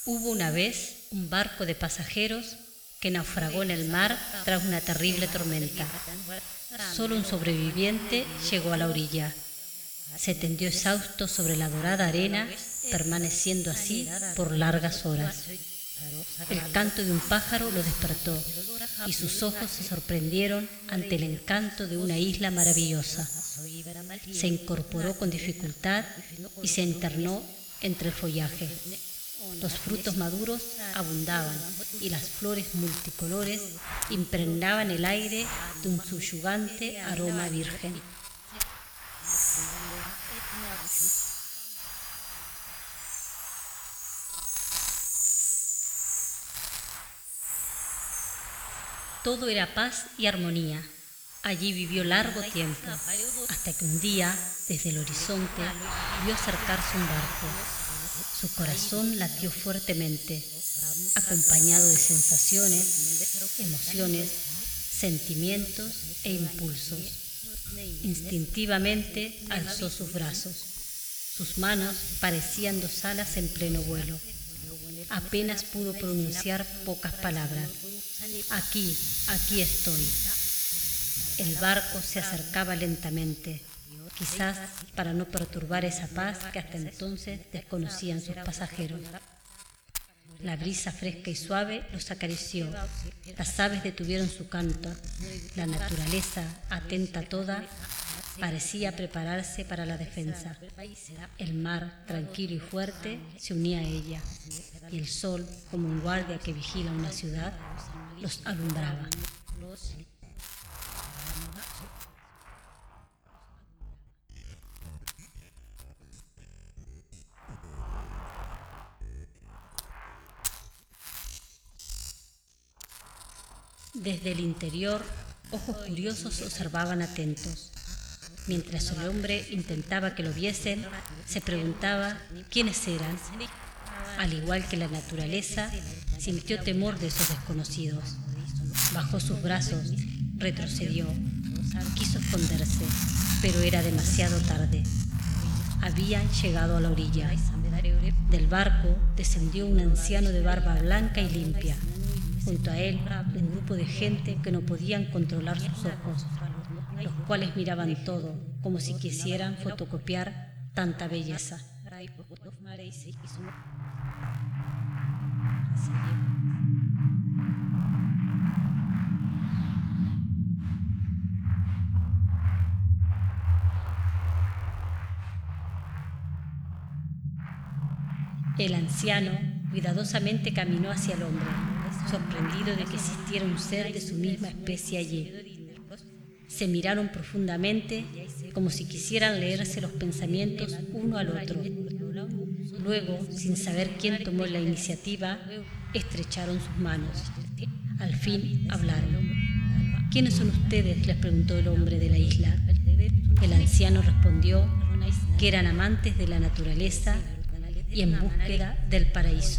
Hubo una vez un barco de pasajeros que naufragó en el mar tras una terrible tormenta. Solo un sobreviviente llegó a la orilla. Se tendió exhausto sobre la dorada arena, permaneciendo así por largas horas. El canto de un pájaro lo despertó y sus ojos se sorprendieron ante el encanto de una isla maravillosa. Se incorporó con dificultad y se internó entre el follaje. Los frutos maduros abundaban y las flores multicolores impregnaban el aire de un subyugante aroma virgen. Todo era paz y armonía. Allí vivió largo tiempo, hasta que un día, desde el horizonte, vio acercarse un barco. Su corazón latió fuertemente, acompañado de sensaciones, emociones, sentimientos e impulsos. Instintivamente alzó sus brazos. Sus manos parecían dos alas en pleno vuelo. Apenas pudo pronunciar pocas palabras. Aquí estoy. El barco se acercaba lentamente, quizás para no perturbar esa paz que hasta entonces desconocían sus pasajeros. La brisa fresca y suave los acarició, las aves detuvieron su canto, la naturaleza, atenta toda, parecía prepararse para la defensa. El mar, tranquilo y fuerte, se unía a ella, y el sol, como un guardia que vigila una ciudad, los alumbraba. Desde el interior, ojos curiosos observaban atentos. Mientras el hombre intentaba que lo viesen, se preguntaba quiénes eran. Al igual que la naturaleza, sintió temor de esos desconocidos. Bajó sus brazos, retrocedió, quiso esconderse, pero era demasiado tarde. Habían llegado a la orilla. Del barco descendió un anciano de barba blanca y limpia. Junto a él, un grupo de gente que no podían controlar sus ojos, los cuales miraban todo, como si quisieran fotocopiar tanta belleza. El anciano cuidadosamente caminó hacia el hombre, sorprendido de que existiera un ser de su misma especie allí. Se miraron profundamente, como si quisieran leerse los pensamientos uno al otro. Luego, sin saber quién tomó la iniciativa, estrecharon sus manos. Al fin hablaron. ¿Quiénes son ustedes?, les preguntó el hombre de la isla. El anciano respondió que eran amantes de la naturaleza y en búsqueda del paraíso.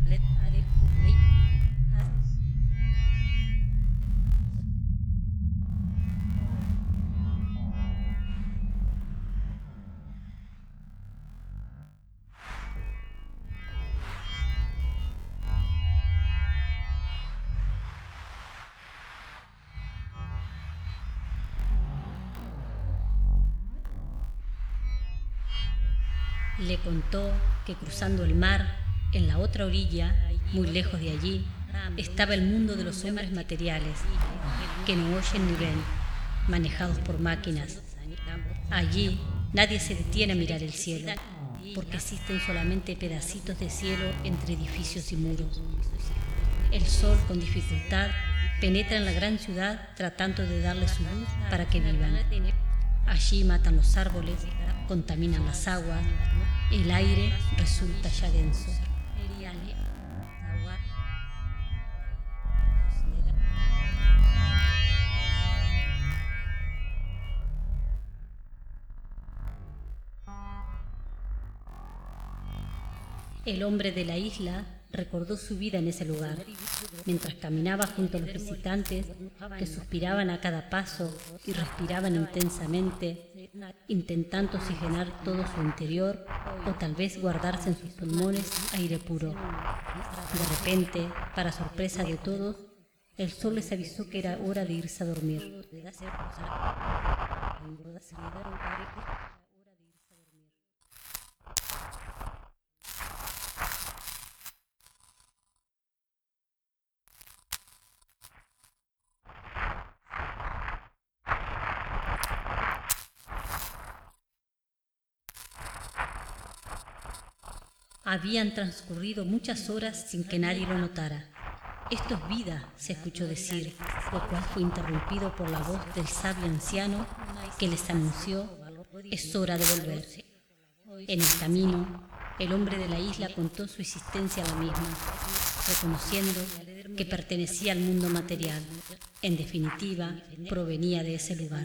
Le contó que cruzando el mar, en la otra orilla, muy lejos de allí, estaba el mundo de los hombres materiales, que no oyen ni ven, manejados por máquinas. Allí nadie se detiene a mirar el cielo, porque existen solamente pedacitos de cielo entre edificios y muros. El sol, con dificultad, penetra en la gran ciudad tratando de darle su luz para que vivan. Allí matan los árboles, contaminan las aguas, el aire resulta ya denso. El hombre de la isla Recordó su vida en ese lugar, mientras caminaba junto a los visitantes que suspiraban a cada paso y respiraban intensamente, intentando oxigenar todo su interior o tal vez guardarse en sus pulmones aire puro. De repente, para sorpresa de todos, el sol les avisó que era hora de irse a dormir. Habían transcurrido muchas horas sin que nadie lo notara. «Esto es vida», se escuchó decir, lo cual fue interrumpido por la voz del sabio anciano que les anunció: «Es hora de volver». En el camino, el hombre de la isla contó su existencia a la misma, reconociendo que pertenecía al mundo material. En definitiva, provenía de ese lugar.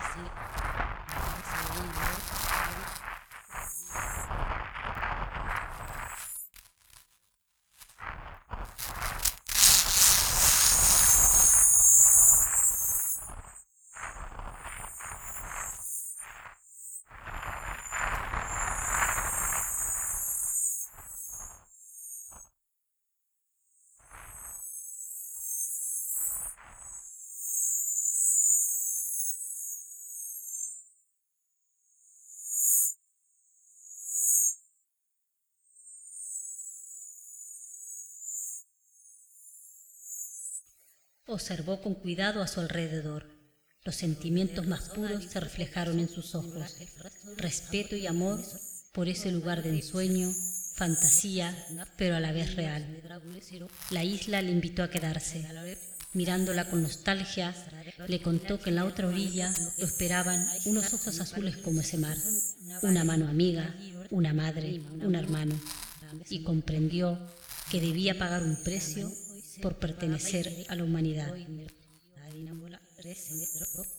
Observó con cuidado a su alrededor. Los sentimientos más puros se reflejaron en sus ojos: respeto y amor por ese lugar de ensueño, fantasía, pero a la vez real. La isla le invitó a quedarse. Mirándola con nostalgia, le contó que en la otra orilla lo esperaban unos ojos azules como ese mar, una mano amiga, una madre, un hermano, y comprendió que debía pagar un precio por pertenecer a la humanidad.